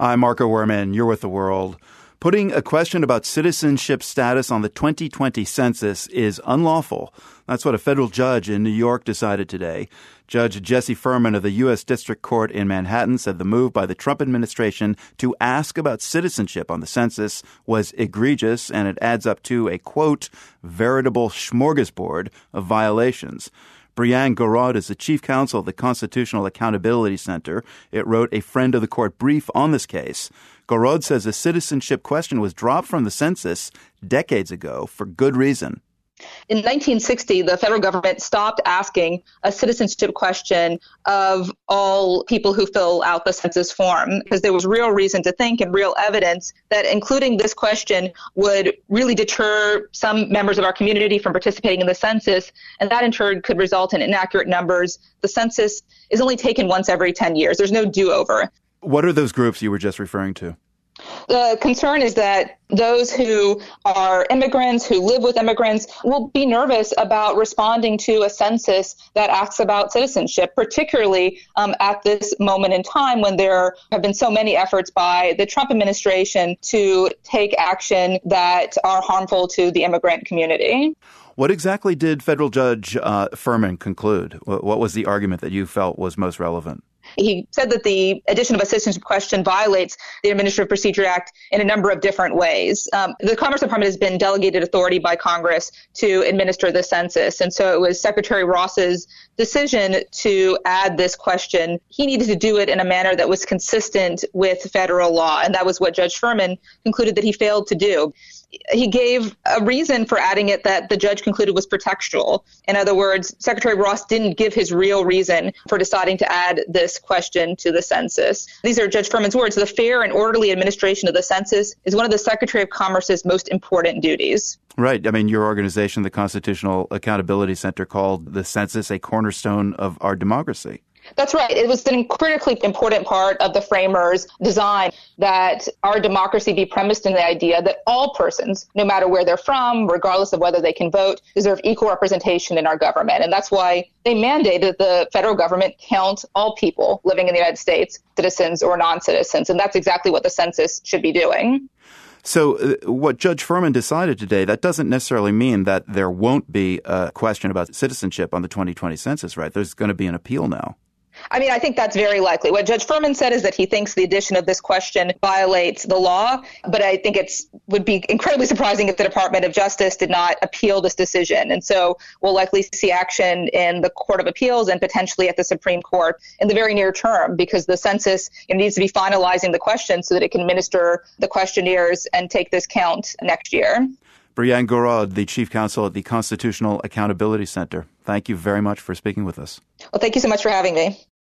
I'm Marco Werman. You're with The World. Putting a question about citizenship status on the 2020 census is unlawful. That's what a federal judge in New York decided today. Judge Jesse Furman of the U.S. District Court in Manhattan said the move by the Trump administration to ask about citizenship on the census was egregious, and it adds up to a, quote, veritable smorgasbord of violations. Brianne Gorod is the chief counsel of the Constitutional Accountability Center. It wrote a friend of the court brief on this case. Gorod says a citizenship question was dropped from the census decades ago for good reason. In 1960, the federal government stopped asking a citizenship question of all people who fill out the census form because there was real reason to think and real evidence that including this question would really deter some members of our community from participating in the census, and that in turn could result in inaccurate numbers. The census is only taken once every 10 years. There's no do-over. What are those groups you were just referring to? The concern is that those who are immigrants, who live with immigrants, will be nervous about responding to a census that asks about citizenship, particularly at this moment in time when there have been so many efforts by the Trump administration to take action that are harmful to the immigrant community. What exactly did federal judge Furman conclude? What was the argument that you felt was most relevant? He said that the addition of a citizenship question violates the Administrative Procedure Act in a number of different ways. The Commerce Department has been delegated authority by Congress to administer the census. And so it was Secretary Ross's decision to add this question. He needed to do it in a manner that was consistent with federal law. And that was what Judge Furman concluded that he failed to do. He gave a reason for adding it that the judge concluded was pretextual. In other words, Secretary Ross didn't give his real reason for deciding to add this question to the census. These are Judge Furman's words. The fair and orderly administration of the census is one of the Secretary of Commerce's most important duties. Right. I mean, your organization, the Constitutional Accountability Center, called the census a cornerstone of our democracy. That's right. It was a critically important part of the framers' design that our democracy be premised in the idea that all persons, no matter where they're from, regardless of whether they can vote, deserve equal representation in our government. And that's why they mandated the federal government count all people living in the United States, citizens or non-citizens. And that's exactly what the census should be doing. So what Judge Furman decided today, that doesn't necessarily mean that there won't be a question about citizenship on the 2020 census, right? There's going to be an appeal now. I mean, I think that's very likely. What Judge Furman said is that he thinks the addition of this question violates the law, but I think it would be incredibly surprising if the Department of Justice did not appeal this decision. And so we'll likely see action in the Court of Appeals and potentially at the Supreme Court in the very near term, because the census needs to be finalizing the question so that it can administer the questionnaires and take this count next year. Brianne Gorod, the chief counsel at the Constitutional Accountability Center. Thank you very much for speaking with us. Well, thank you so much for having me.